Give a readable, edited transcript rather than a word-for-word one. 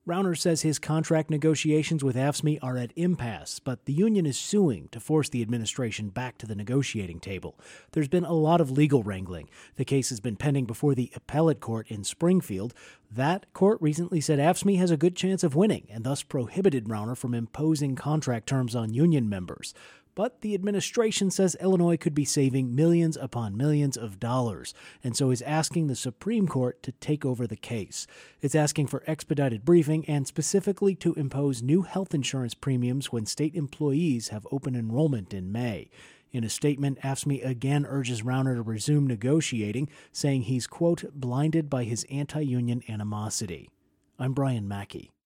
Rauner says his contract negotiations with AFSCME are at impasse, but the union is suing to force the administration back to the negotiating table. There's been a lot of legal wrangling. The case has been pending before the appellate court in Springfield. That court recently said AFSCME has a good chance of winning and thus prohibited Rauner from imposing contract terms on union members. But the administration says Illinois could be saving millions upon millions of dollars, and so is asking the Supreme Court to take over the case. It's asking for expedited briefing and specifically to impose new health insurance premiums when state employees have open enrollment in May. In a statement, AFSCME again urges Rauner to resume negotiating, saying he's, quote, blinded by his anti-union animosity. I'm Brian Mackey.